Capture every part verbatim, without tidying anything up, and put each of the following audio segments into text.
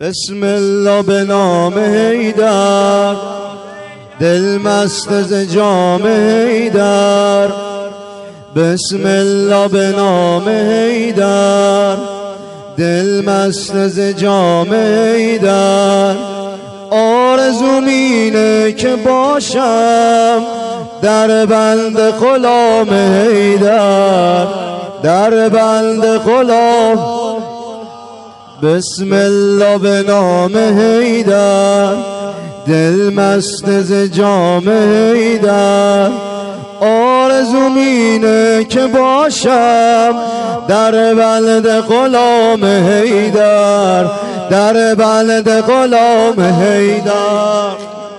بسم الله به نام حیدر، دل مست ز جام حیدر. بسم الله به نام حیدر، دل مست ز جام حیدر. آرزوم اینه که باشم در بند غلام حیدر، در بند غلام. بسم الله به نام حیدر، دل مست ز جام حیدر. آرزوم اینه که باشم در بند غلام حیدر، در بند غلام حیدر.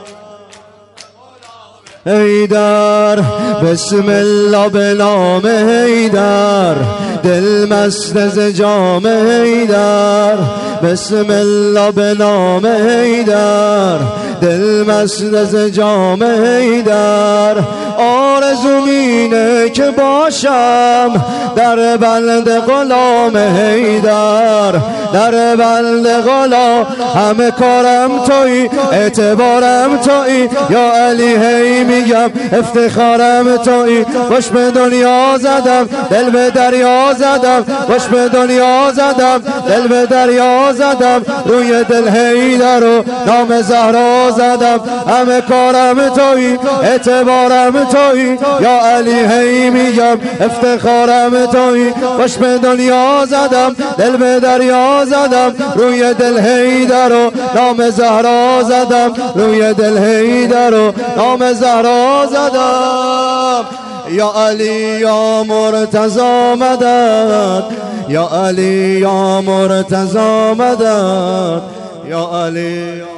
حیدر بسم الله به نام حیدر، دل مست ز جام حیدر. بسم الله به نام حیدر، دل مست ز جام حیدر. آرزوم اینه که باشم در بند غلام حیدر، در بند غلام. همه کارم تویی، اعتبارم تویی، یا علی هی میگم افتخارم تویی. خوش به دنیا زدم، دل به دریا زدم، خوش به دنیا زدم، دل به دریا زدم. روی دل حیدر و نام زهرا زدم. همه کارم تویی، اعتبارم تویی، یا علی هی میگم افتخارم تویی. خوش به دنیا زدم، دل به دریا زدم. روی دل حیدر و نام زهرا زدم، روی دل حیدر و نام زهرا زدم. یا علی یا مرتضی مدد، یا علی یا مرتضی مدد، یا علی یا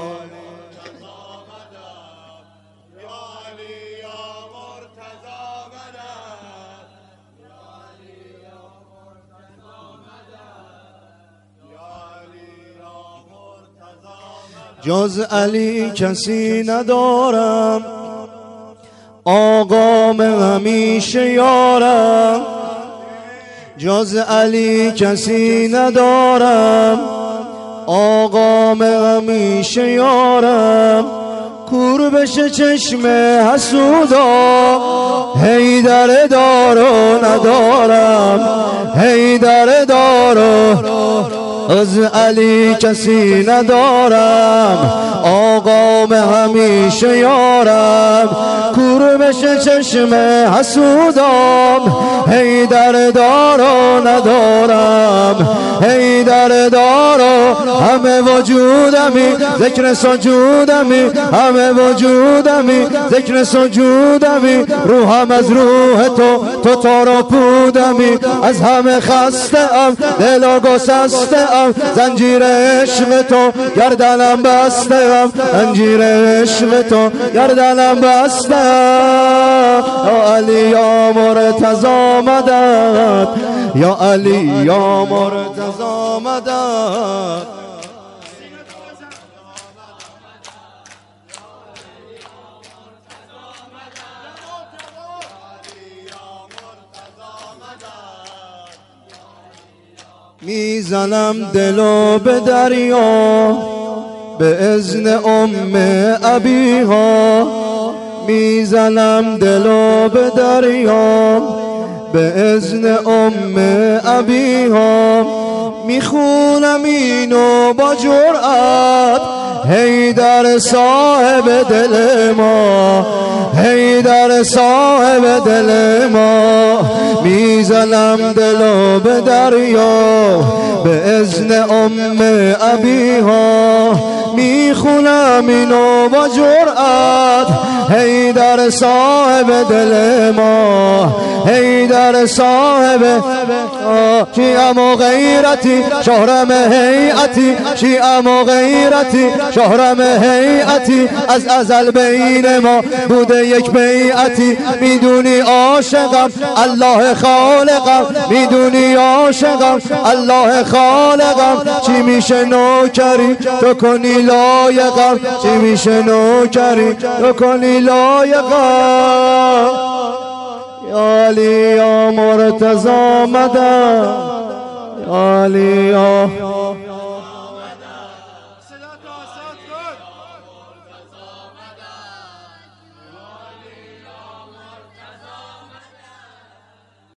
جز علی کسی ندارم، آقام همیشه یارم. جز علی کسی ندارم، آقام همیشه یارم. کور بشه چشم حسودا، حیدر دارو ندارم، حیدر دارو. از علی کسی ندارم، آقام همیشه یارم. کور بشه چشم حسودام، حیدر دارو ندارم، حیدر دارو. همه وجودمی ذکر سجودمی، همه وجودمی ذکر سجودمی. روحم از روح تو، تو تارو پودمی. از همه خسته ام، دل و گسسته ام. زنجیر عشق تو گردنم بسته ام، زنجیر عشق تو گردنم بسته ام. یا علی یا مرتضی مدد، یا علی یا مرتضی مدد. میزنم دلو به دریا به اذن ام ابیها. میزنم دلو به دریا به اذن ام ابیها. میخونم اینو با جرأت، حیدر صاحب دل ما، حیدر صاحب دل ما. میزنم دلو به دریا به اذن ام ابیها. میخونم اینو با جرأت، حیدر صاحب دل ما، حیدر صاحب. شیعم و غیرتی شهرم هیئتی، شیعم و غیرتی شهرم هیئتی. از ازل بین ما بوده یک بیعتی. میدونی عاشقم الله خالقم، میدونی عاشقم الله خالقم. چی میشه نوکری تو کنی لایقم، چی میشه نوکری تو کنی لایقم. یا علی یا مرتضی مدد، یا علی یا